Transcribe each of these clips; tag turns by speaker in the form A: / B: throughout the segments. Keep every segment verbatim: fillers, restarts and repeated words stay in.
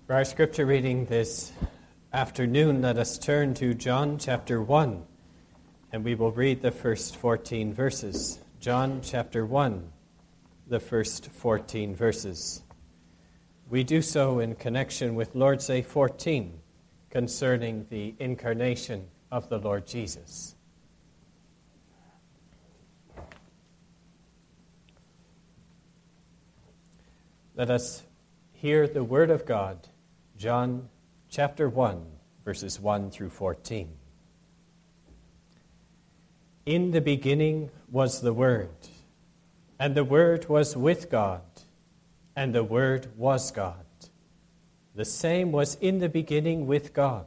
A: For our scripture reading this afternoon, let us turn to John chapter one, and we will read the first fourteen verses. John chapter one, the first fourteen verses. We do so in connection with Lord's Day fourteen, concerning the incarnation of the Lord Jesus. Let us hear the word of God, John chapter one, verses one through fourteen. In the beginning was the Word, and the Word was with God, and the Word was God. The same was in the beginning with God.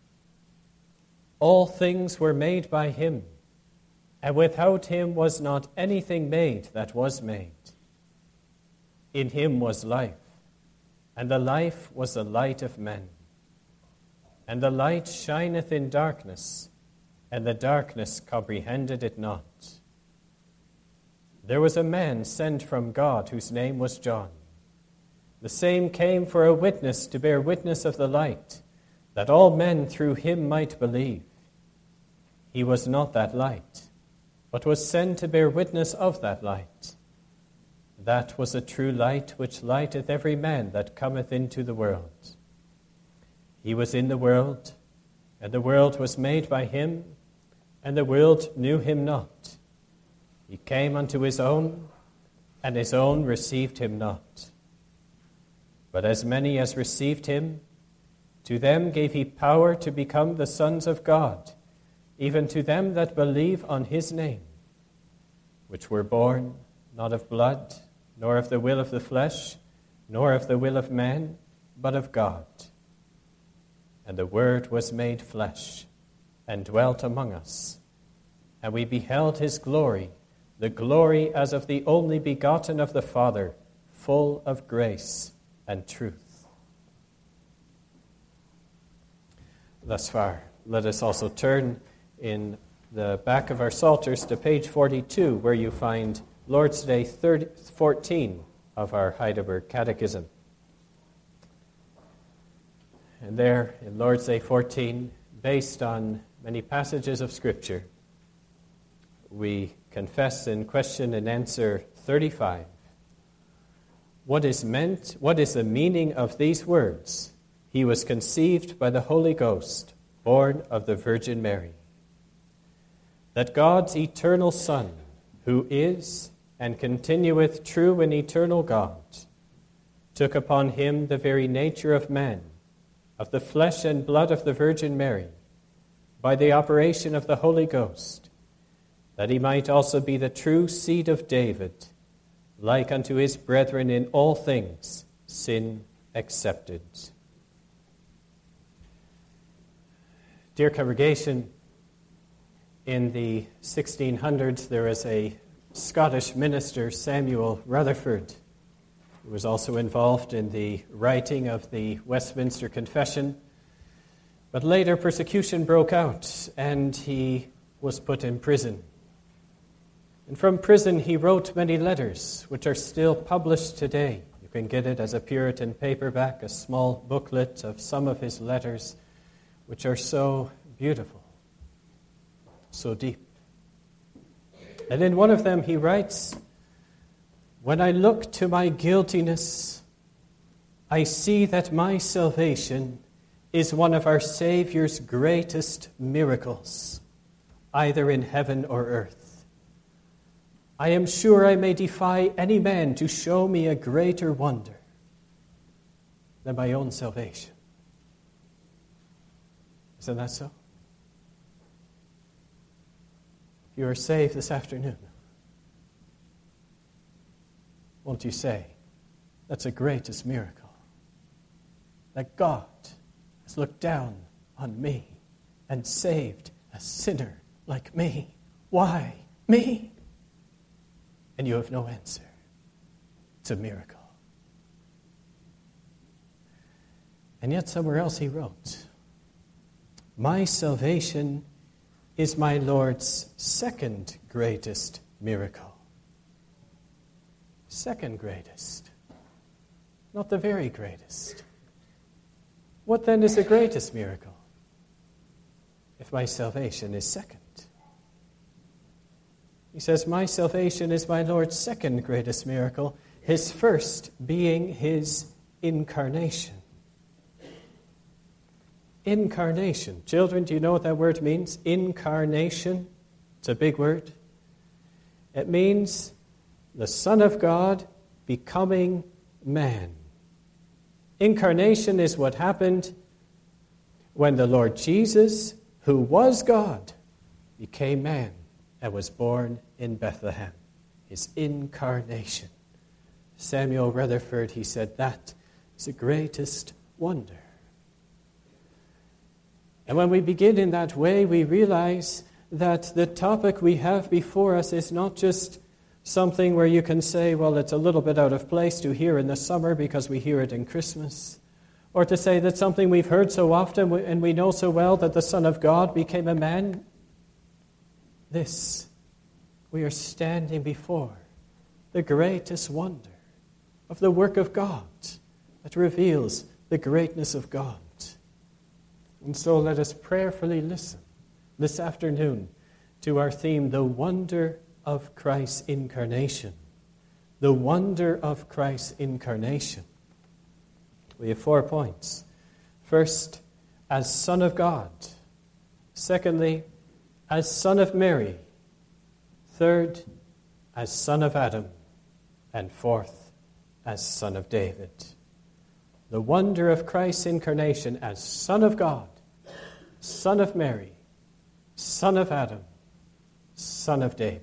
A: All things were made by him, and without him was not anything made that was made. In him was life, and the life was the light of men. And the light shineth in darkness, and the darkness comprehended it not. There was a man sent from God whose name was John. The same came for a witness to bear witness of the light, that all men through him might believe. He was not that light, but was sent to bear witness of that light. That was a true light which lighteth every man that cometh into the world. He was in the world, and the world was made by him, and the world knew him not. He came unto his own, and his own received him not. But as many as received him, to them gave he power to become the sons of God, even to them that believe on his name, which were born not of blood, nor of the will of the flesh, nor of the will of man, but of God. And the Word was made flesh, and dwelt among us. And we beheld his glory, the glory as of the only begotten of the Father, full of grace and truth. Thus far, let us also turn in the back of our Psalters to page forty-two, where you find Lord's Day fourteen of our Heidelberg Catechism. And there, in Lord's Day fourteen, based on many passages of Scripture, we confess in question and answer thirty-five. What is meant, what is the meaning of these words? He was conceived by the Holy Ghost, born of the Virgin Mary. That God's eternal Son, who is and continueth true and eternal God, took upon him the very nature of man, of the flesh and blood of the Virgin Mary, by the operation of the Holy Ghost, that he might also be the true seed of David, like unto his brethren in all things, sin excepted. Dear congregation, in the sixteen hundreds there is a Scottish minister, Samuel Rutherford, who was also involved in the writing of the Westminster Confession. But later persecution broke out, and he was put in prison. And from prison he wrote many letters, which are still published today. You can get it as a Puritan paperback, a small booklet of some of his letters, which are so beautiful, so deep. And in one of them he writes, "When I look to my guiltiness, I see that my salvation is one of our Savior's greatest miracles, either in heaven or earth. I am sure I may defy any man to show me a greater wonder than my own salvation." Isn't that so? If you are saved this afternoon, won't you say, that's the greatest miracle, that God has looked down on me and saved a sinner like me. Why me? And you have no answer. It's a miracle. And yet somewhere else he wrote, "My salvation is my Lord's second greatest miracle." Second greatest, not the very greatest. What then is the greatest miracle? If my salvation is second. He says, my salvation is my Lord's second greatest miracle, his first being his incarnation. Incarnation. Children, do you know what that word means? Incarnation. It's a big word. It means the Son of God becoming man. Incarnation is what happened when the Lord Jesus, who was God, became man and was born in Bethlehem. His incarnation. Samuel Rutherford, he said, that is the greatest wonder. And when we begin in that way, we realize that the topic we have before us is not just something where you can say, well, it's a little bit out of place to hear in the summer because we hear it in Christmas. Or to say that something we've heard so often and we know so well that the Son of God became a man. This, we are standing before the greatest wonder of the work of God that reveals the greatness of God. And so let us prayerfully listen this afternoon to our theme, the wonder of Christ's incarnation. The wonder of Christ's incarnation. We have four points. First, as Son of God. Secondly, as Son of Mary. Third, as Son of Adam. And fourth, as Son of David. The wonder of Christ's incarnation as Son of God, Son of Mary, Son of Adam, Son of David.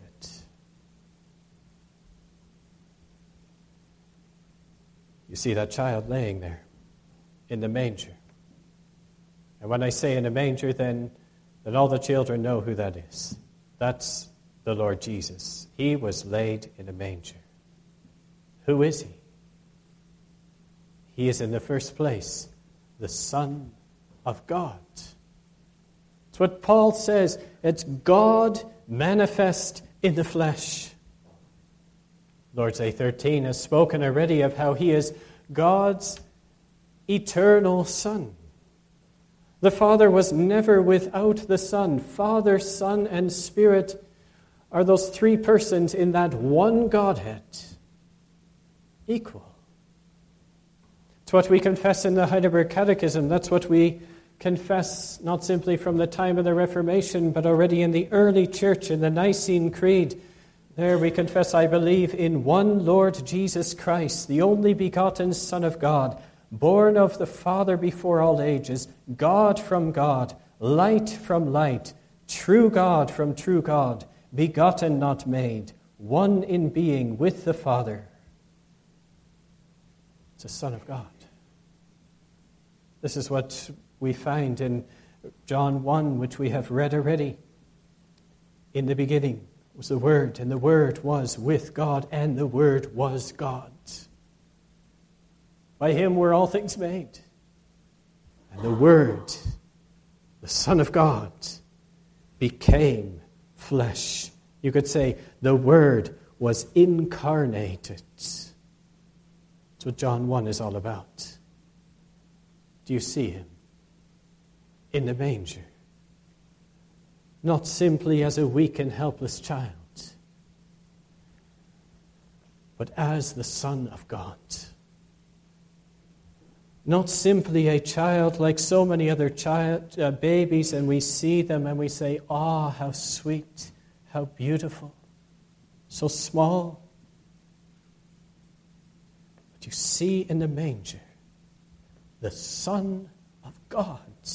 A: You see that child laying there in the manger. And when I say in a manger, then, then all the children know who that is. That's the Lord Jesus. He was laid in a manger. Who is he? He is in the first place the Son of God. It's what Paul says. It's God manifest in the flesh. Lord's Day thirteen has spoken already of how he is God's eternal Son. The Father was never without the Son. Father, Son, and Spirit are those three persons in that one Godhead. Equal. It's what we confess in the Heidelberg Catechism. That's what we confess not simply from the time of the Reformation, but already in the early church, in the Nicene Creed. There we confess, I believe, in one Lord Jesus Christ, the only begotten Son of God, born of the Father before all ages, God from God, light from light, true God from true God, begotten not made, one in being with the Father. It's a Son of God. This is what we find in John one, which we have read already. In the beginning was the Word, and the Word was with God, and the Word was God. By him were all things made. And the Word, the Son of God, became flesh. You could say the Word was incarnated. That's what John one is all about. Do you see him in the manger? Not simply as a weak and helpless child, but as the Son of God. Not simply a child like so many other child uh, babies, and we see them and we say, ah, oh, how sweet, how beautiful, so small. But you see in the manger the Son of God.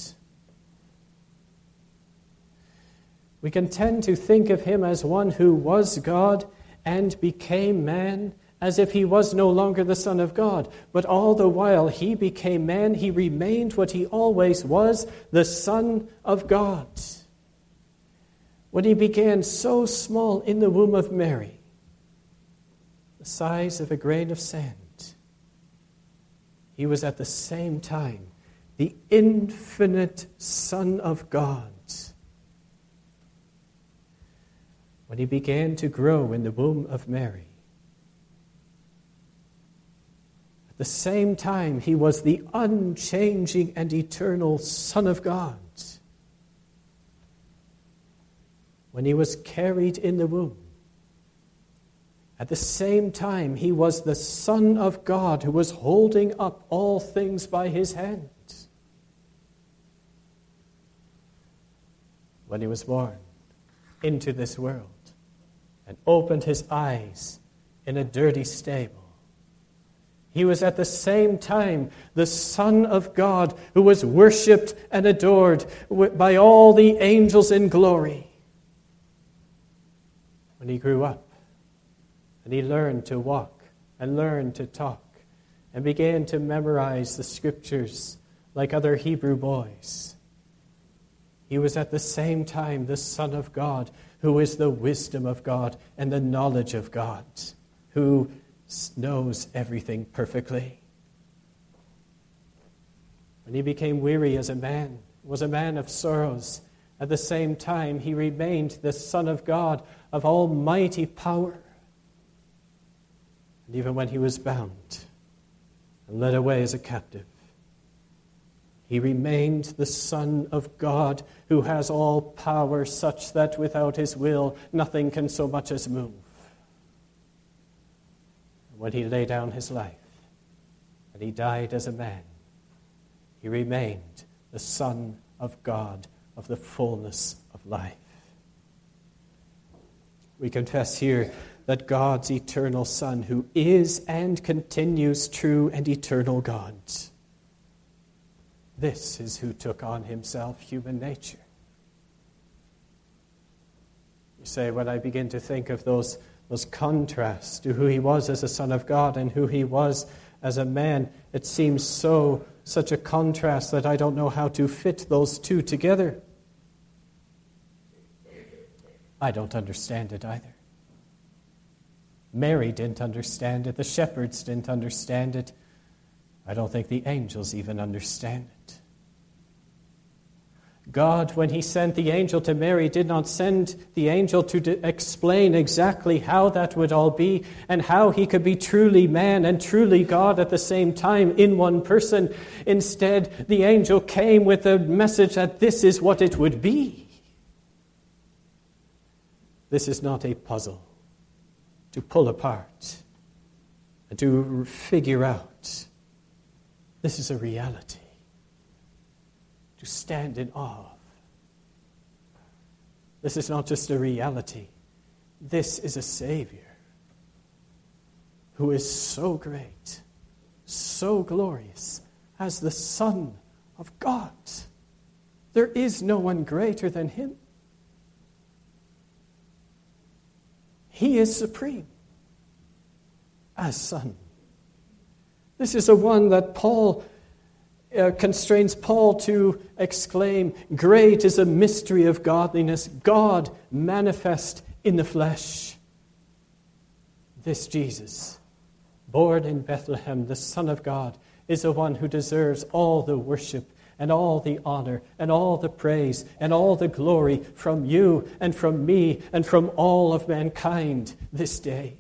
A: We can tend to think of him as one who was God and became man, as if he was no longer the Son of God. But all the while he became man, he remained what he always was, the Son of God. When he began so small in the womb of Mary, the size of a grain of sand, he was at the same time the infinite Son of God. When he began to grow in the womb of Mary, at the same time he was the unchanging and eternal Son of God. When he was carried in the womb, at the same time he was the Son of God who was holding up all things by his hand. When he was born into this world and opened his eyes in a dirty stable, he was at the same time the Son of God who was worshipped and adored by all the angels in glory. When he grew up and he learned to walk and learned to talk and began to memorize the scriptures like other Hebrew boys, he was at the same time the Son of God who is the wisdom of God and the knowledge of God, who knows everything perfectly. When he became weary as a man, was a man of sorrows, at the same time he remained the Son of God of almighty power. And even when he was bound and led away as a captive, he remained the Son of God who has all power, such that without his will nothing can so much as move. When he laid down his life and he died as a man, he remained the Son of God of the fullness of life. We confess here that God's eternal Son, who is and continues true and eternal God, this is who took on himself human nature. You say, when I begin to think of those Those contrasts to who he was as a Son of God and who he was as a man, it seems so, such a contrast that I don't know how to fit those two together. I don't understand it either. Mary didn't understand it. The shepherds didn't understand it. I don't think the angels even understand it. God, when he sent the angel to Mary, did not send the angel to de- explain exactly how that would all be and how he could be truly man and truly God at the same time in one person. Instead, the angel came with the message that this is what it would be. This is not a puzzle to pull apart and to figure out. This is a reality to stand in awe of. This is not just a reality. This is a Savior who is so great, so glorious, as the Son of God. There is no one greater than him. He is supreme as Son. This is a one that Paul Uh, constrains Paul to exclaim, great is a mystery of godliness, God manifest in the flesh. This Jesus, born in Bethlehem, the Son of God, is the one who deserves all the worship and all the honor and all the praise and all the glory from you and from me and from all of mankind this day.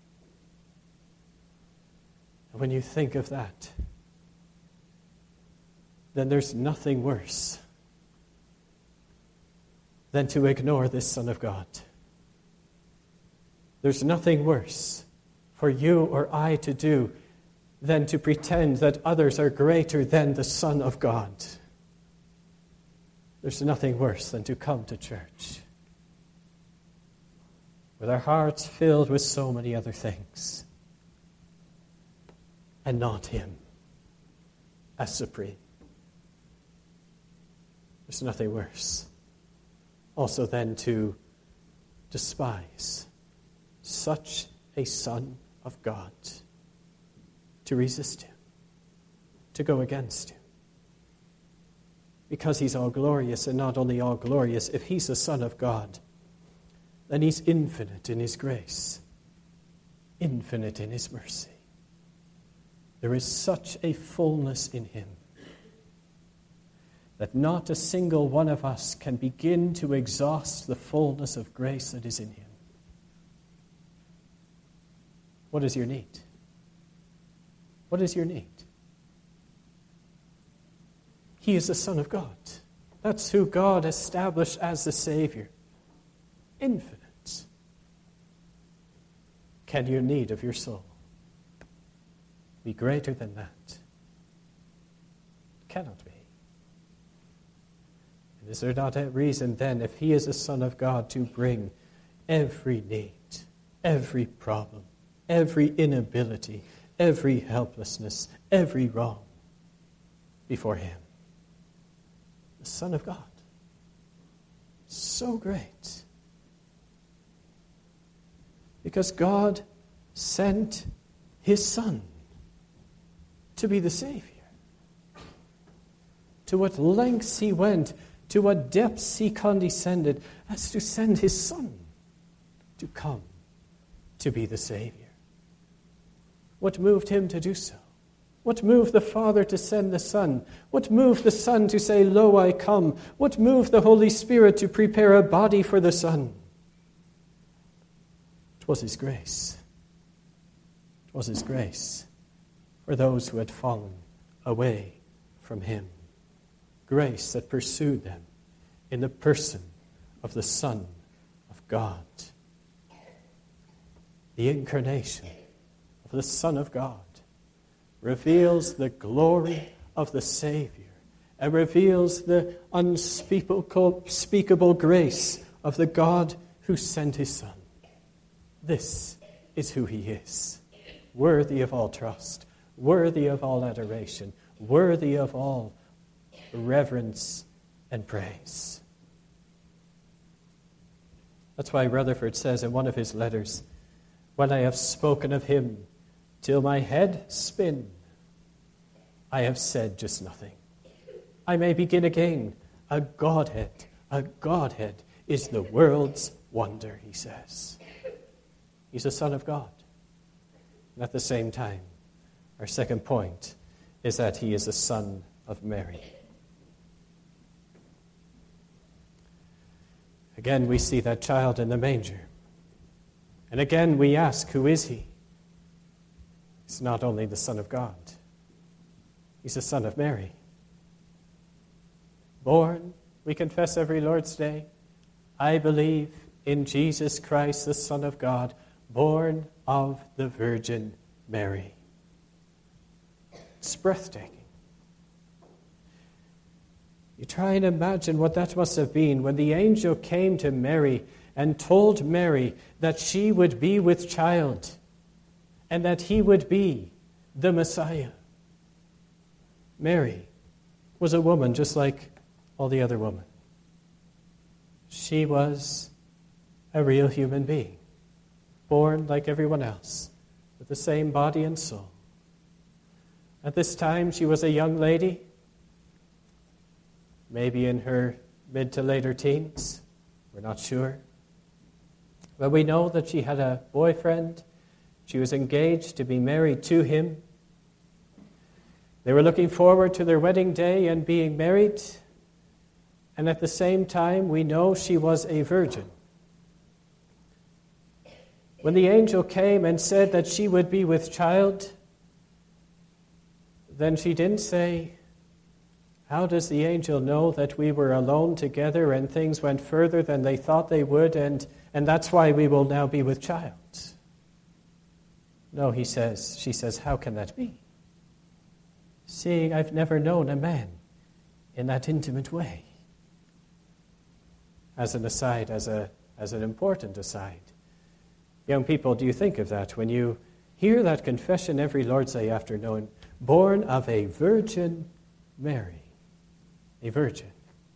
A: And when you think of that, then there's nothing worse than to ignore this Son of God. There's nothing worse for you or I to do than to pretend that others are greater than the Son of God. There's nothing worse than to come to church with our hearts filled with so many other things and not him as supreme. There's nothing worse also than to despise such a Son of God, to resist him, to go against him. Because he's all glorious, and not only all glorious, if he's the Son of God, then he's infinite in his grace, infinite in his mercy. There is such a fullness in him that not a single one of us can begin to exhaust the fullness of grace that is in him. What is your need? What is your need? He is the Son of God. That's who God established as the Savior. Infinite. Can your need of your soul be greater than that? It cannot be. And is there not a reason then, if he is the Son of God, to bring every need, every problem, every inability, every helplessness, every wrong before him? The Son of God. So great. Because God sent his Son to be the Savior. To what lengths he went, to what depths he condescended, as to send his Son to come to be the Savior. What moved him to do so? What moved the Father to send the Son? What moved the Son to say, "Lo, I come"? What moved the Holy Spirit to prepare a body for the Son? It was his grace. It was his grace for those who had fallen away from him. Grace that pursued them in the person of the Son of God. The incarnation of the Son of God reveals the glory of the Savior and reveals the unspeakable unspeakable grace of the God who sent his Son. This is who he is, worthy of all trust, worthy of all adoration, worthy of all reverence and praise. That's why Rutherford says in one of his letters, "When I have spoken of him till my head spin, I have said just nothing. I may begin again. A Godhead, a Godhead is the world's wonder," he says. He's a Son of God. And at the same time, our second point is that he is the Son of Mary. Again, we see that child in the manger. And again, we ask, who is he? He's not only the Son of God, he's the Son of Mary. Born, we confess every Lord's Day, I believe in Jesus Christ, the Son of God, born of the Virgin Mary. It's breathtaking. You try and imagine what that must have been when the angel came to Mary and told Mary that she would be with child and that he would be the Messiah. Mary was a woman just like all the other women. She was a real human being, born like everyone else, with the same body and soul. At this time, she was a young lady, maybe in her mid to later teens. We're not sure. But we know that she had a boyfriend. She was engaged to be married to him. They were looking forward to their wedding day and being married. And at the same time, we know she was a virgin. When the angel came and said that she would be with child, then she didn't say, "How does the angel know that we were alone together and things went further than they thought they would, and, and that's why we will now be with child?" No, he says, she says, "How can that be? Seeing I've never known a man in that intimate way." As an aside, as a as an important aside, young people, do you think of that when you hear that confession every Lord's Day afternoon, born of a Virgin Mary, a virgin?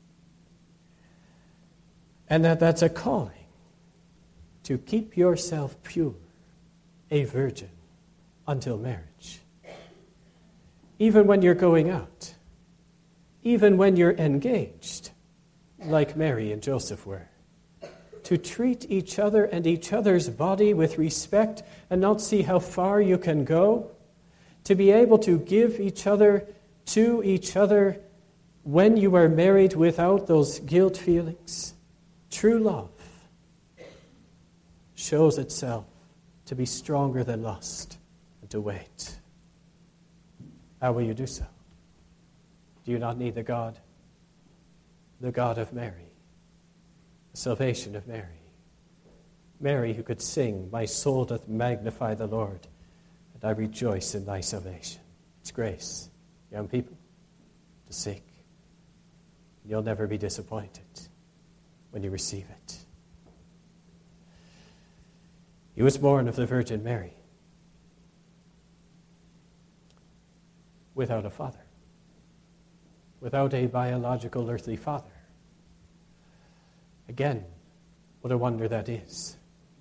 A: And that that's a calling to keep yourself pure, a virgin, until marriage. Even when you're going out, even when you're engaged, like Mary and Joseph were, to treat each other and each other's body with respect and not see how far you can go, to be able to give each other to each other when you are married without those guilt feelings. True love shows itself to be stronger than lust and to wait. How will you do so? Do you not need the God, the God of Mary, the salvation of Mary? Mary who could sing, "My soul doth magnify the Lord, and I rejoice in thy salvation." It's grace, young people, to seek. You'll never be disappointed when you receive it. He was born of the Virgin Mary, without a father, without a biological earthly father. Again, what a wonder that is.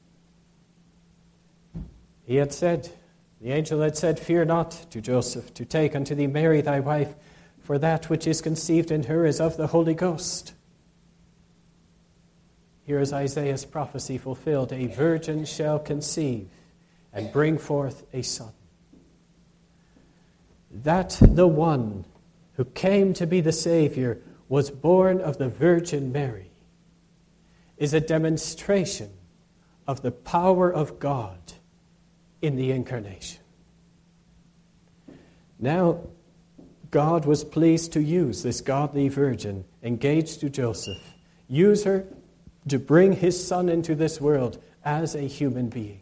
A: He had said, the angel had said, "Fear not to Joseph to take unto thee Mary thy wife, for that which is conceived in her is of the Holy Ghost." Here is Isaiah's prophecy fulfilled. "A virgin shall conceive and bring forth a son." That the one who came to be the Savior was born of the Virgin Mary is a demonstration of the power of God in the incarnation. Now, God was pleased to use this godly virgin engaged to Joseph, use her to bring his son into this world as a human being.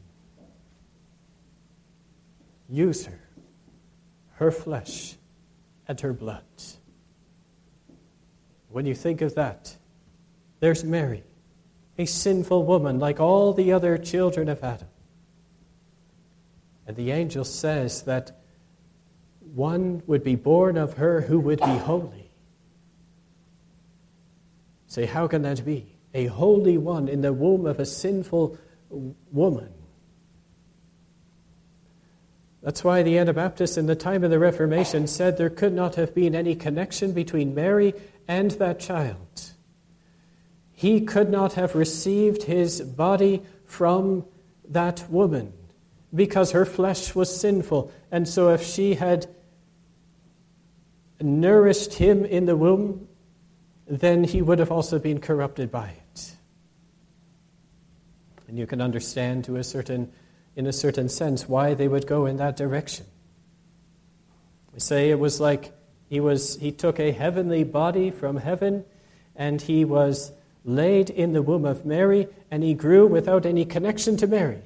A: Use her, her flesh and her blood. When you think of that, there's Mary, a sinful woman like all the other children of Adam. And the angel says that one would be born of her who would be holy. Say, how can that be? A holy one in the womb of a sinful woman. That's why the Anabaptists in the time of the Reformation said there could not have been any connection between Mary and that child. He could not have received his body from that woman, because her flesh was sinful. And so if she had nourished him in the womb, then he would have also been corrupted by it. And you can understand to a certain, in a certain sense why they would go in that direction. They say it was like he was he took a heavenly body from heaven and he was laid in the womb of Mary and he grew without any connection to Mary.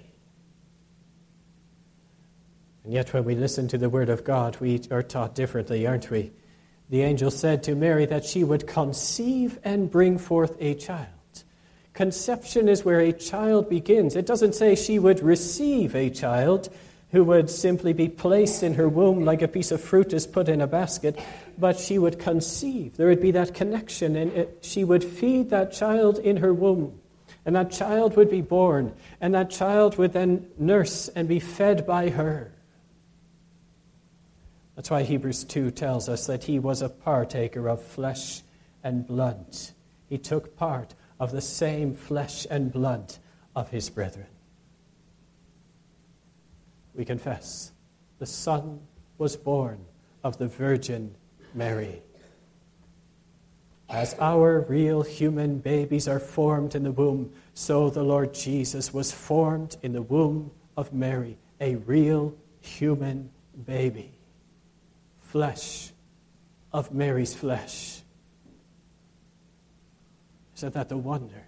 A: And yet when we listen to the word of God, we are taught differently, aren't we? The angel said to Mary that she would conceive and bring forth a child. Conception is where a child begins. It doesn't say she would receive a child who would simply be placed in her womb like a piece of fruit is put in a basket, but she would conceive. There would be that connection, and it, she would feed that child in her womb. And that child would be born, and that child would then nurse and be fed by her. That's why Hebrews two tells us that he was a partaker of flesh and blood. He took part of the same flesh and blood of his brethren. We confess the Son was born of the Virgin Mary. As our real human babies are formed in the womb, so the Lord Jesus was formed in the womb of Mary, a real human baby. Flesh of Mary's flesh. Isn't that the wonder?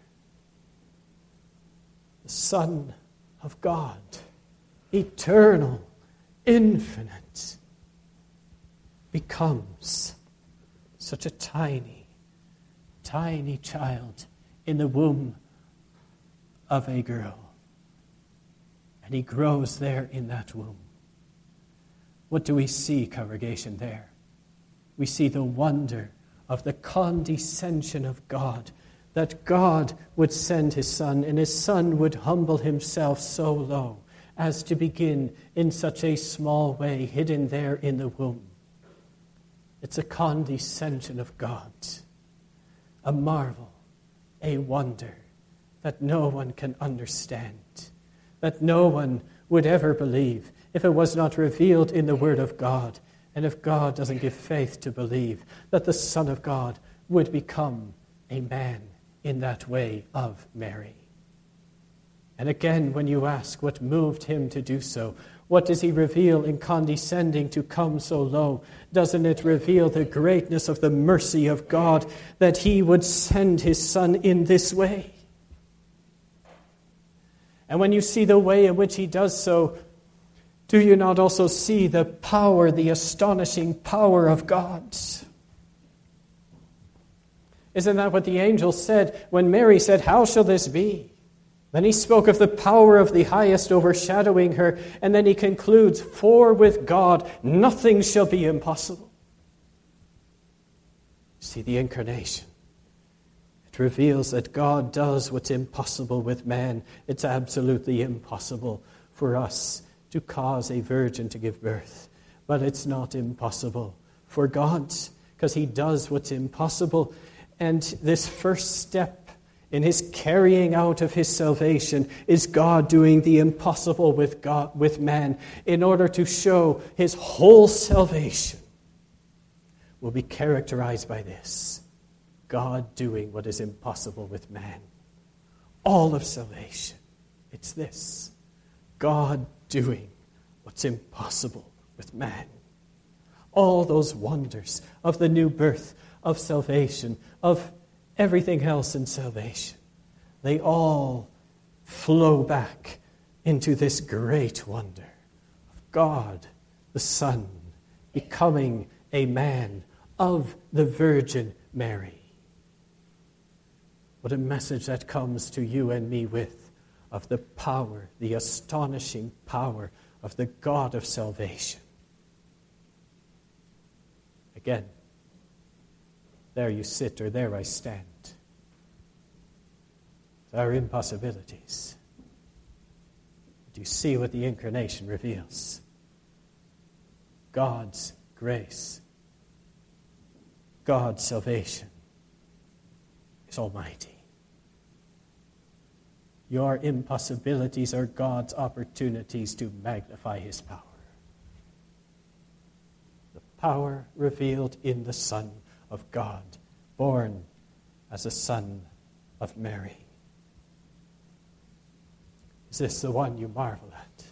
A: The Son of God, eternal, infinite, becomes such a tiny, tiny child in the womb of a girl. And he grows there in that womb. What do we see, congregation, there? We see the wonder of the condescension of God, that God would send his Son, and his Son would humble himself so low as to begin in such a small way, hidden there in the womb. It's a condescension of God, a marvel, a wonder that no one can understand, that no one would ever believe if it was not revealed in the Word of God, and if God doesn't give faith to believe that the Son of God would become a man in that way of Mary. And again, when you ask what moved him to do so, What does he reveal in condescending to come so low? Doesn't it reveal the greatness of the mercy of God that he would send his Son in this way? And when you see the way in which he does so, do you not also see the power, the astonishing power of God? Isn't that what the angel said when Mary said, "How shall this be?" Then he spoke of the power of the highest overshadowing her, and then he concludes, "For with God nothing shall be impossible." See the incarnation. It reveals that God does what's impossible with man. It's absolutely impossible for us to cause a virgin to give birth. But it's not impossible for God, because he does what's impossible. And this first step in his carrying out of his salvation is God doing the impossible with God, with man, in order to show his whole salvation will be characterized by this: God doing what is impossible with man. All of salvation, it's this: God doing what's impossible with man. All those wonders of the new birth, of salvation, of everything else in salvation, they all flow back into this great wonder of God, the Son, becoming a man of the Virgin Mary. What a message that comes to you and me with, of the power, the astonishing power of the God of salvation. Again, there you sit, or there I stand. Our impossibilities. Do you see what the incarnation reveals? God's grace, God's salvation is almighty. Your impossibilities are God's opportunities to magnify his power. The power revealed in the Son of God, born as a son of Mary. Is this the one you marvel at?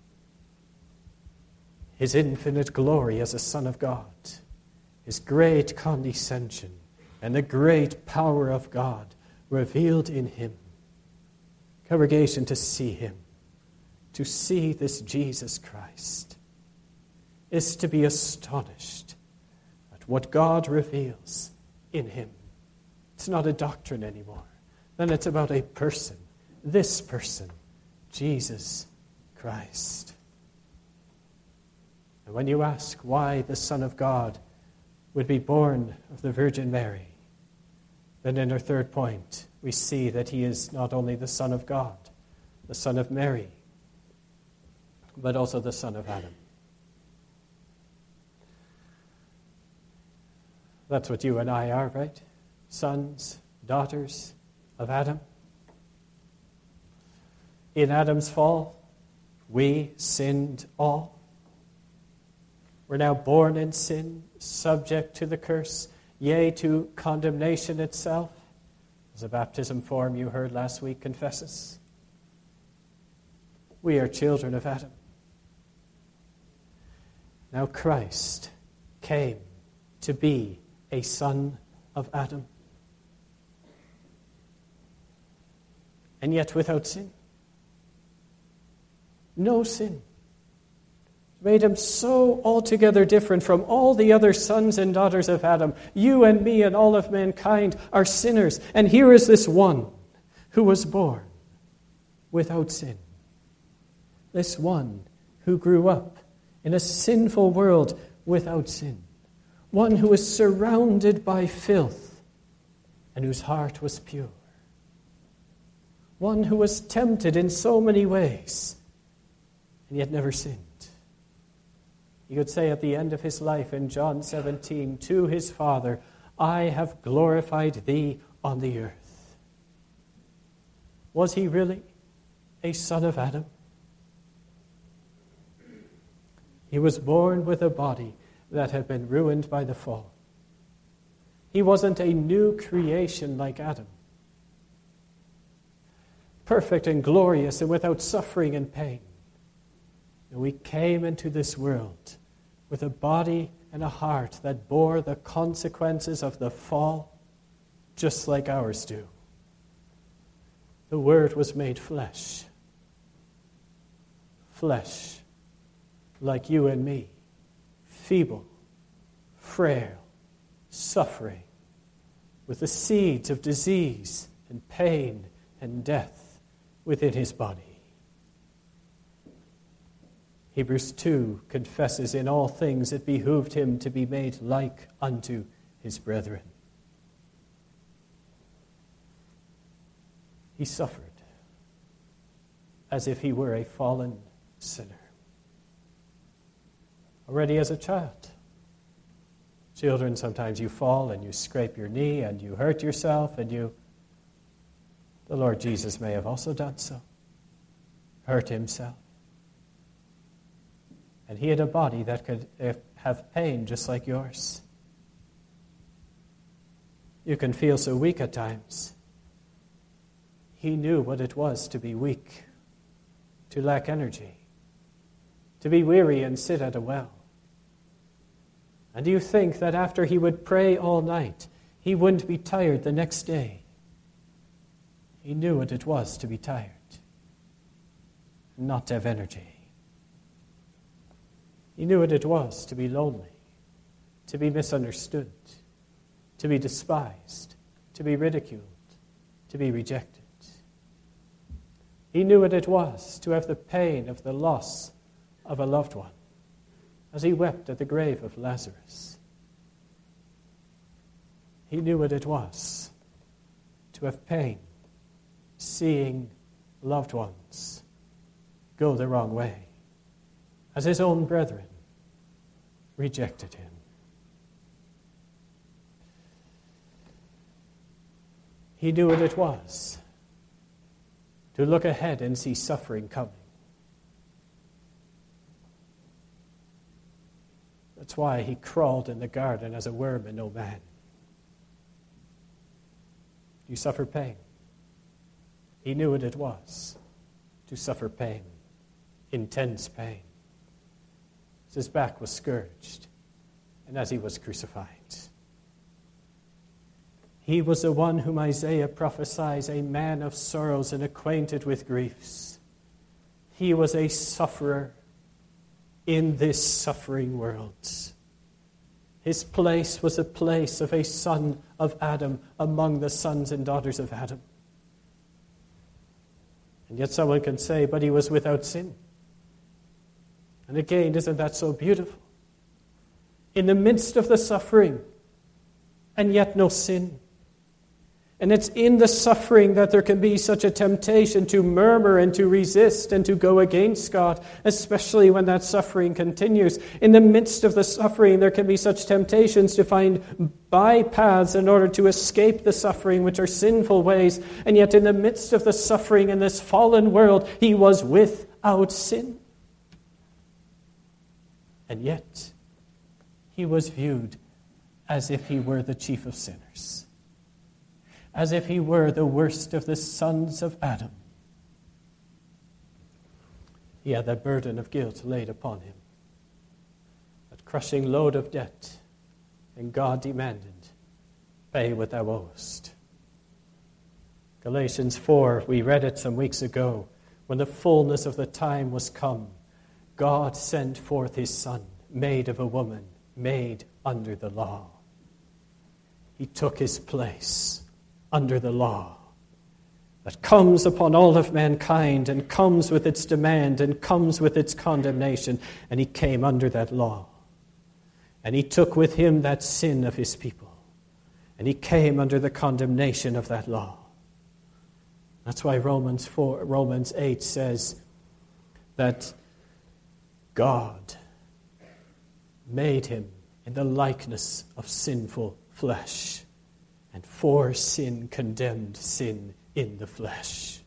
A: His infinite glory as a Son of God, his great condescension, and the great power of God revealed in him. Congregation, to see him, to see this Jesus Christ, is to be astonished at what God reveals in him. It's not a doctrine anymore. Then it's about a person, this person, Jesus Christ. And when you ask why the Son of God would be born of the Virgin Mary, then in our third point, we see that he is not only the Son of God, the Son of Mary, but also the Son of Adam. That's what you and I are, right? Sons, daughters of Adam. In Adam's fall, we sinned all. We're now born in sin, subject to the curse, yea, to condemnation itself, as the baptism form you heard last week confesses. We are children of Adam. Now Christ came to be a son of Adam, and yet without sin. No sin. Made him so altogether different from all the other sons and daughters of Adam. You and me and all of mankind are sinners. And here is this one who was born without sin. This one who grew up in a sinful world without sin. One who was surrounded by filth and whose heart was pure. One who was tempted in so many ways and yet never sinned. He could say at the end of his life in John seventeen to his Father, I have glorified thee on the earth. Was he really a son of Adam? He was born with a body that had been ruined by the fall. He wasn't a new creation like Adam. Perfect and glorious and without suffering and pain. And we came into this world with a body and a heart that bore the consequences of the fall just like ours do. The Word was made flesh. Flesh like you and me, feeble, frail, suffering, with the seeds of disease and pain and death within his body. Hebrews two confesses in all things it behooved him to be made like unto his brethren. He suffered as if he were a fallen sinner. Already as a child. Children, sometimes you fall and you scrape your knee and you hurt yourself and you... The Lord Jesus may have also done so. Hurt himself. And he had a body that could have pain just like yours. You can feel so weak at times. He knew what it was to be weak, to lack energy, to be weary and sit at a well. And do you think that after he would pray all night, he wouldn't be tired the next day? He knew what it was to be tired, not to have energy. He knew what it was to be lonely, to be misunderstood, to be despised, to be ridiculed, to be rejected. He knew what it was to have the pain of the loss of a loved one, as he wept at the grave of Lazarus. He knew what it was to have pain seeing loved ones go the wrong way, as his own brethren rejected him. He knew what it was to look ahead and see suffering coming. That's why he crawled in the garden as a worm and no man. You suffer pain. He knew what it was to suffer pain, intense pain. As his back was scourged and as he was crucified. He was the one whom Isaiah prophesies, a man of sorrows and acquainted with griefs. He was a sufferer in this suffering world. His place was a place of a son of Adam among the sons and daughters of Adam. And yet someone can say, but he was without sin. And again, isn't that so beautiful? In the midst of the suffering, and yet no sin. And it's in the suffering that there can be such a temptation to murmur and to resist and to go against God, especially when that suffering continues. In the midst of the suffering, there can be such temptations to find bypaths in order to escape the suffering, which are sinful ways. And yet in the midst of the suffering in this fallen world, he was without sin. And yet, he was viewed as if he were the chief of sinners. As if he were the worst of the sons of Adam. He had that burden of guilt laid upon him. That crushing load of debt. And God demanded, pay what thou owest. Galatians four, we read it some weeks ago. When the fullness of the time was come, God sent forth his Son, made of a woman, made under the law. He took his place under the law that comes upon all of mankind and comes with its demand and comes with its condemnation. And he came under that law. And he took with him that sin of his people. And he came under the condemnation of that law. That's why Romans four, Romans eight says that God made him in the likeness of sinful flesh. And for sin condemned sin in the flesh.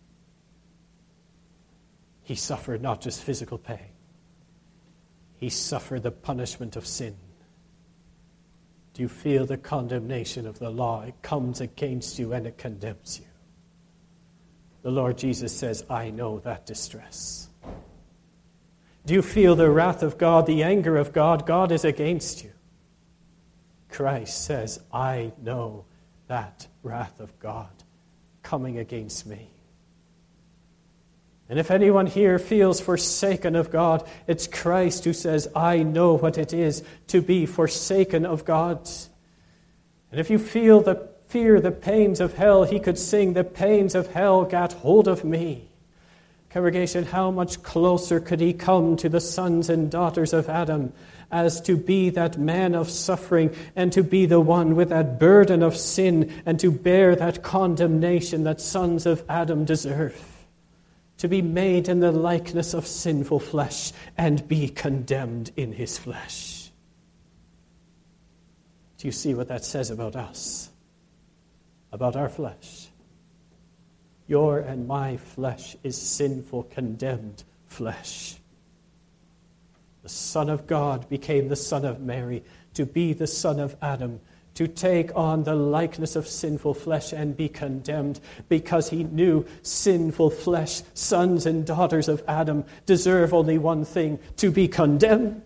A: He suffered not just physical pain. He suffered the punishment of sin. Do you feel the condemnation of the law? It comes against you and it condemns you. The Lord Jesus says, I know that distress. Do you feel the wrath of God, the anger of God? God is against you. Christ says, I know that wrath of God coming against me. And if anyone here feels forsaken of God, it's Christ who says, I know what it is to be forsaken of God. And if you feel the fear the pains of hell, he could sing, the pains of hell got hold of me. Congregation, how much closer could he come to the sons and daughters of Adam as to be that man of suffering and to be the one with that burden of sin and to bear that condemnation that sons of Adam deserve? To be made in the likeness of sinful flesh and be condemned in his flesh. Do you see what that says about us? About our flesh? Your and my flesh is sinful, condemned flesh. The Son of God became the Son of Mary to be the Son of Adam, to take on the likeness of sinful flesh and be condemned because he knew sinful flesh, sons and daughters of Adam, deserve only one thing, to be condemned.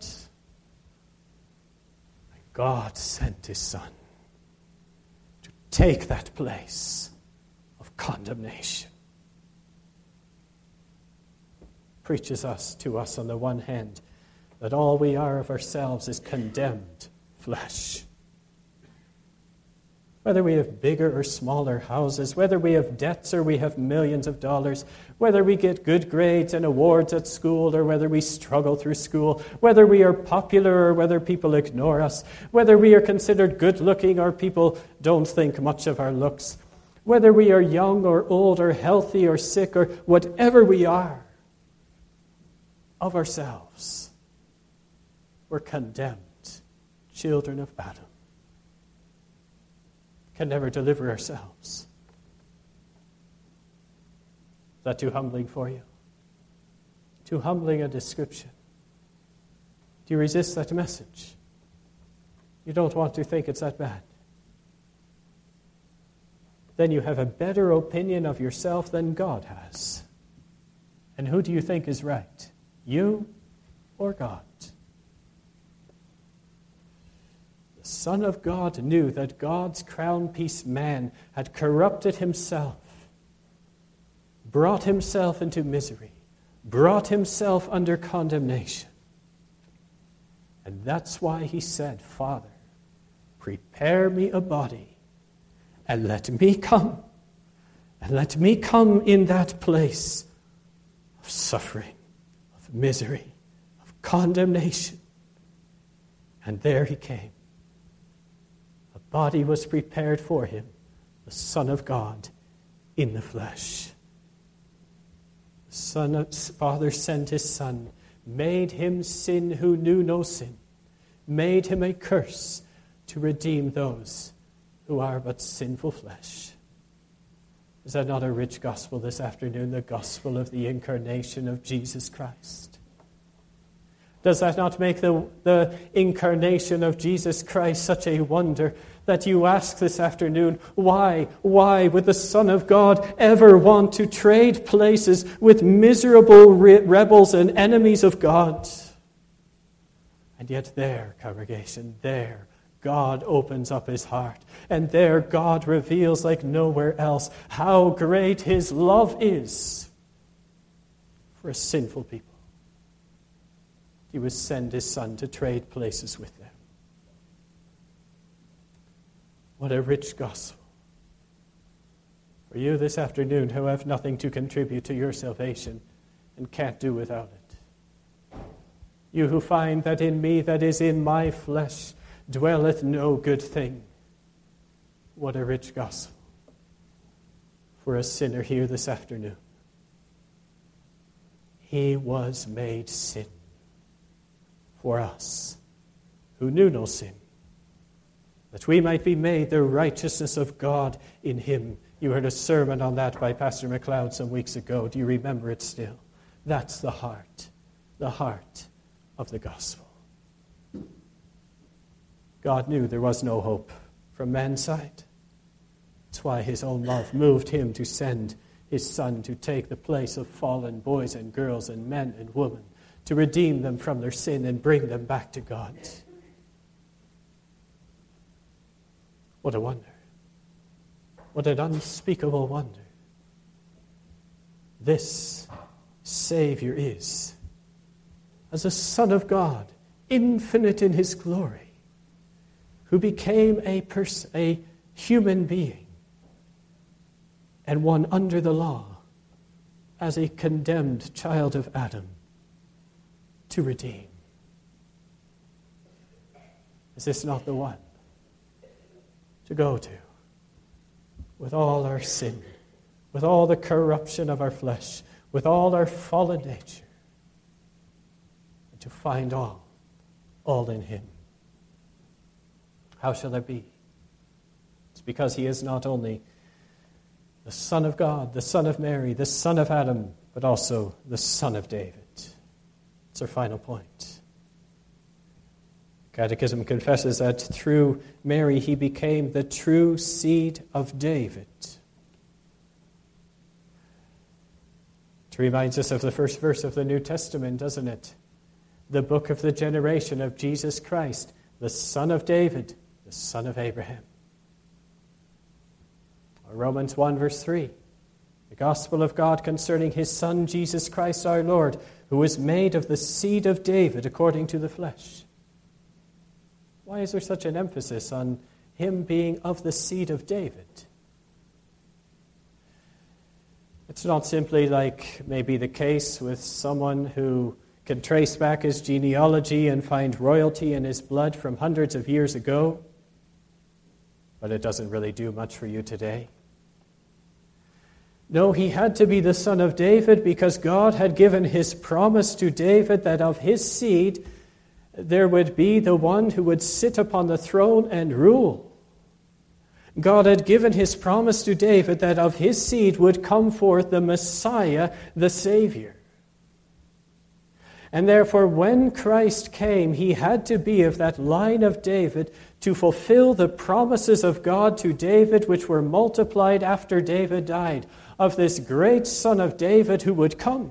A: God sent his Son to take that place of condemnation. Preaches us to us on the one hand that all we are of ourselves is condemned flesh. Whether we have bigger or smaller houses, whether we have debts or we have millions of dollars, whether we get good grades and awards at school or whether we struggle through school, whether we are popular or whether people ignore us, whether we are considered good-looking or people don't think much of our looks, whether we are young or old or healthy or sick or whatever we are of ourselves, we're condemned children of Adam. Can never deliver ourselves. Is that too humbling for you? Too humbling a description? Do you resist that message? You don't want to think it's that bad. Then you have a better opinion of yourself than God has. And who do you think is right? You or God? The Son of God knew that God's crown-piece man had corrupted himself, brought himself into misery, brought himself under condemnation. And that's why he said, Father, prepare me a body and let me come, and let me come in that place of suffering, of misery, of condemnation. And there he came. Body was prepared for him, the Son of God in the flesh. The Son of Father sent his Son, made him sin who knew no sin, made him a curse to redeem those who are but sinful flesh. Is that not a rich gospel this afternoon, the gospel of the incarnation of Jesus Christ? Does that not make the, the incarnation of Jesus Christ such a wonder that you ask this afternoon, why, why would the Son of God ever want to trade places with miserable re- rebels and enemies of God? And yet there, congregation, there, God opens up his heart. And there God reveals like nowhere else how great his love is for a sinful people. He would send his Son to trade places with them. What a rich gospel. For you this afternoon who have nothing to contribute to your salvation and can't do without it. You who find that in me, that is in my flesh, dwelleth no good thing. What a rich gospel for a sinner here this afternoon. He was made sin for us who knew no sin, that we might be made the righteousness of God in him. You heard a sermon on that by Pastor McLeod some weeks ago. Do you remember it still? That's the heart, the heart of the gospel. God knew there was no hope from man's side. That's why his own love moved him to send his Son to take the place of fallen boys and girls and men and women, to redeem them from their sin and bring them back to God. What a wonder. What an unspeakable wonder. This Savior is, as a Son of God, infinite in his glory, who became a person, a human being, and one under the law, as a condemned child of Adam, to redeem. Is this not the one to go to with all our sin, with all the corruption of our flesh, with all our fallen nature, and to find all, all in him? How shall it be? It's because he is not only the Son of God, the Son of Mary, the Son of Adam, but also the Son of David. It's our final point. Catechism confesses that through Mary he became the true seed of David. It reminds us of the first verse of the New Testament, doesn't it? The book of the generation of Jesus Christ, the Son of David, the son of Abraham. Or Romans one verse three, the gospel of God concerning his Son, Jesus Christ our Lord, who was made of the seed of David according to the flesh. Why is there such an emphasis on him being of the seed of David? It's not simply like maybe the case with someone who can trace back his genealogy and find royalty in his blood from hundreds of years ago, but it doesn't really do much for you today. No, he had to be the son of David because God had given his promise to David that of his seed there would be the one who would sit upon the throne and rule. God had given his promise to David that of his seed would come forth the Messiah, the Savior. And therefore, when Christ came, he had to be of that line of David to fulfill the promises of God to David, which were multiplied after David died, of this great Son of David who would come.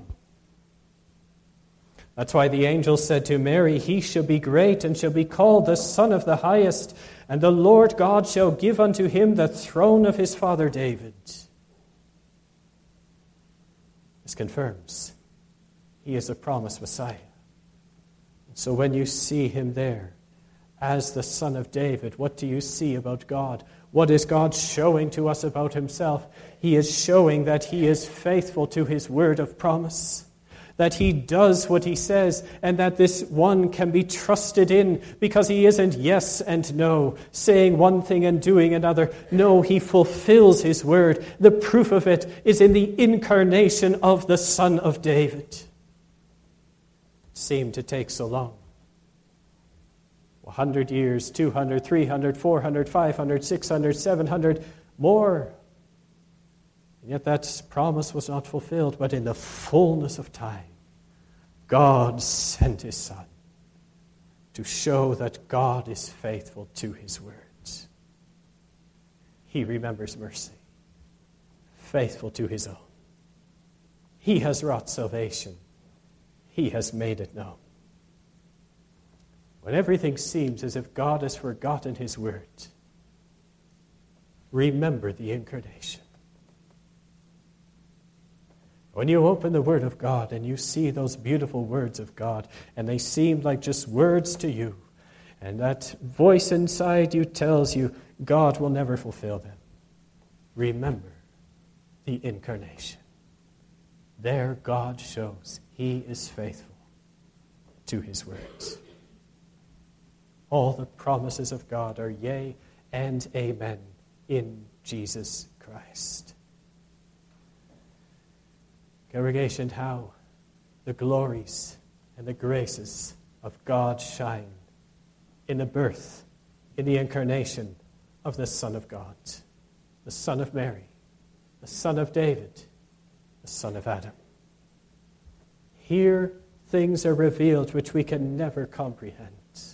A: That's why the angel said to Mary, "He shall be great and shall be called the Son of the Highest, and the Lord God shall give unto him the throne of his father David." This confirms he is a promised Messiah. So when you see him there as the Son of David, what do you see about God? What is God showing to us about himself? He is showing that he is faithful to his word of promise, that he does what he says, and that this one can be trusted in because he isn't yes and no, saying one thing and doing another. No, he fulfills his word. The proof of it is in the incarnation of the Son of David. It seemed to take so long. one hundred years, two hundred, three hundred, four hundred, five hundred, six hundred, seven hundred, more. And yet that promise was not fulfilled, but in the fullness of time, God sent his Son to show that God is faithful to his words. He remembers mercy, faithful to his own. He has wrought salvation. He has made it known. When everything seems as if God has forgotten his word, remember the incarnation. When you open the Word of God and you see those beautiful words of God, and they seem like just words to you, and that voice inside you tells you God will never fulfill them, remember the incarnation. There God shows he is faithful to his words. All the promises of God are yea and amen in Jesus Christ. Congregation, how the glories and the graces of God shine in the birth, in the incarnation of the Son of God, the Son of Mary, the Son of David, the Son of Adam. Here things are revealed which we can never comprehend.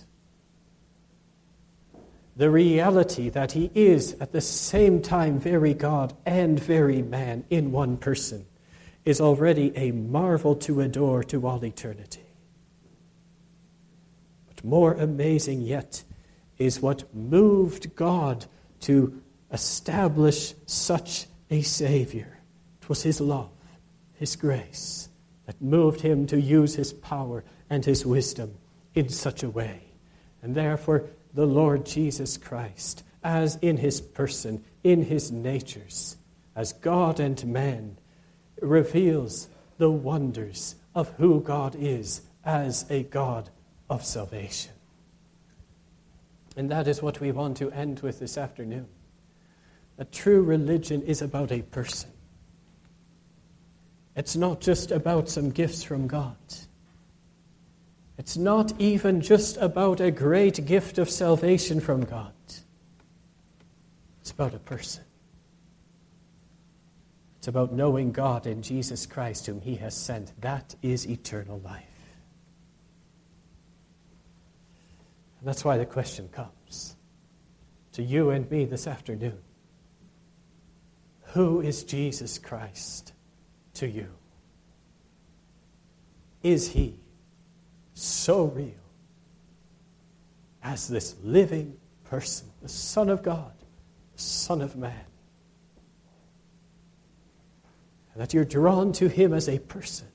A: The reality that he is at the same time very God and very man in one person is already a marvel to adore to all eternity. But more amazing yet is what moved God to establish such a Savior. It was his love, his grace, that moved him to use his power and his wisdom in such a way. And therefore, the Lord Jesus Christ, as in his person, in his natures, as God and man, reveals the wonders of who God is as a God of salvation. And that is what we want to end with this afternoon. A true religion is about a person. It's not just about some gifts from God. It's not even just about a great gift of salvation from God. It's about a person. It's about knowing God in Jesus Christ, whom he has sent. That is eternal life. And that's why the question comes to you and me this afternoon. Who is Jesus Christ to you? Is he so real as this living person, the Son of God, the Son of Man? And that you're drawn to him as a person,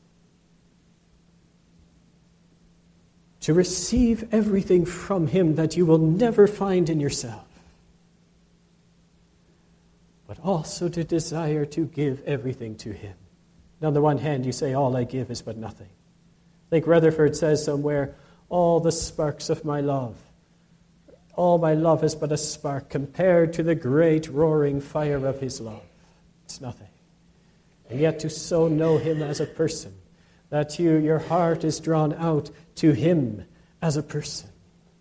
A: to receive everything from him that you will never find in yourself, but also to desire to give everything to him. And on the one hand, you say, all I give is but nothing. I think Rutherford says somewhere, all the sparks of my love, all my love is but a spark compared to the great roaring fire of his love. It's nothing. And yet to so know him as a person, that you, your heart is drawn out to him as a person.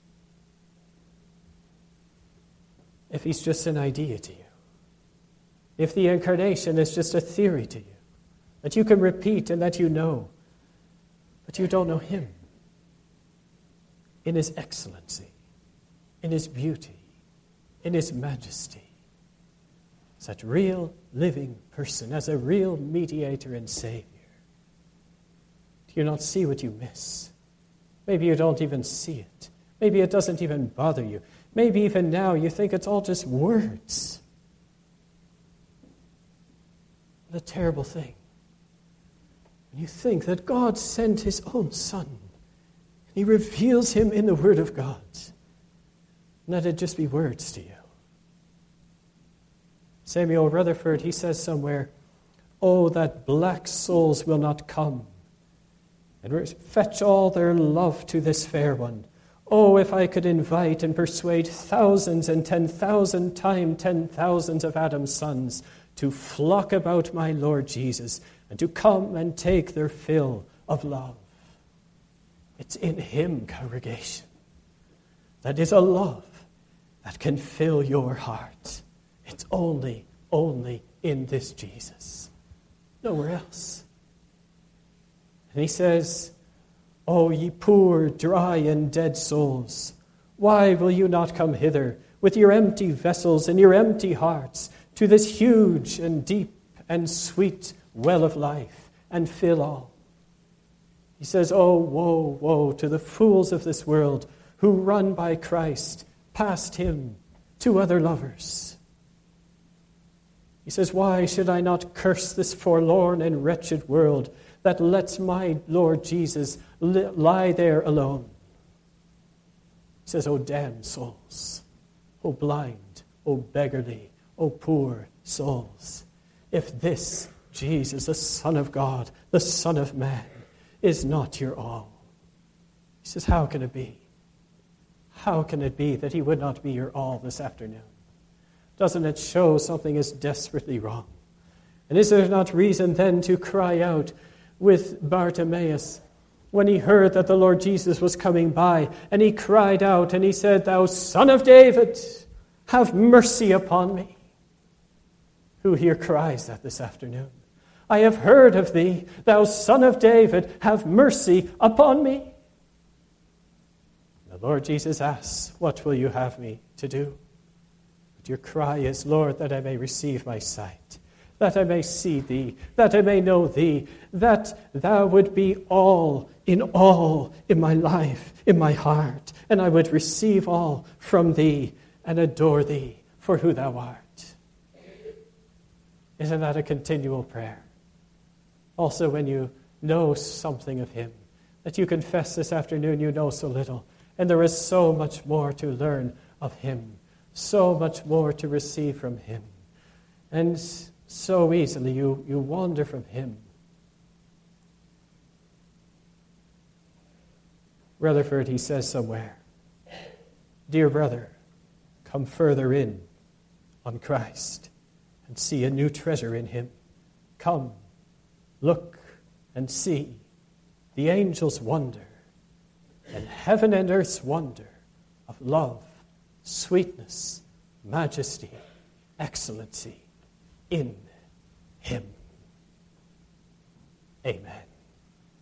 A: If he's just an idea to you, if the incarnation is just a theory to you, that you can repeat and that you know, but you don't know him in his excellency, in his beauty, in his majesty, as that real living person, as a real mediator and Savior. Do you not see what you miss? Maybe you don't even see it. Maybe it doesn't even bother you. Maybe even now you think it's all just words. What a terrible thing. When you think that God sent his own Son, and he reveals him in the Word of God, and that it just be words to you. Samuel Rutherford, he says somewhere, oh, that black souls will not come and fetch all their love to this fair one. Oh, if I could invite and persuade thousands and ten thousand times ten thousands of Adam's sons to flock about my Lord Jesus and to come and take their fill of love. It's in him, congregation, that is a love that can fill your heart. It's only, only in this Jesus. Nowhere else. And he says, oh, ye poor, dry, and dead souls, why will you not come hither with your empty vessels and your empty hearts to this huge and deep and sweet well of life and fill all? He says, oh, woe, woe to the fools of this world who run by Christ past him to other lovers. He says, why should I not curse this forlorn and wretched world that lets my Lord Jesus li- lie there alone? He says, oh, damned souls, oh, blind, oh, beggarly, oh, poor souls, if this Jesus, the Son of God, the Son of Man, is not your all. He says, how can it be? How can it be that he would not be your all this afternoon? Doesn't it show something is desperately wrong? And is there not reason then to cry out with Bartimaeus when he heard that the Lord Jesus was coming by, and he cried out and he said, thou Son of David, have mercy upon me? Who here cries that this afternoon? I have heard of thee, thou Son of David, have mercy upon me. The Lord Jesus asks, what will you have me to do? But your cry is, Lord, that I may receive my sight. that I may see thee, that I may know thee, that thou would be all in all in my life, in my heart, and I would receive all from thee and adore thee for who thou art. Isn't that a continual prayer? Also, when you know something of him, that you confess this afternoon you know so little, and there is so much more to learn of him, so much more to receive from him. And so easily you, you wander from him. Rutherford, he says somewhere, dear brother, come further in on Christ and see a new treasure in him. Come, look and see the angels' wonder and heaven and earth's wonder of love, sweetness, majesty, excellency in him. Amen.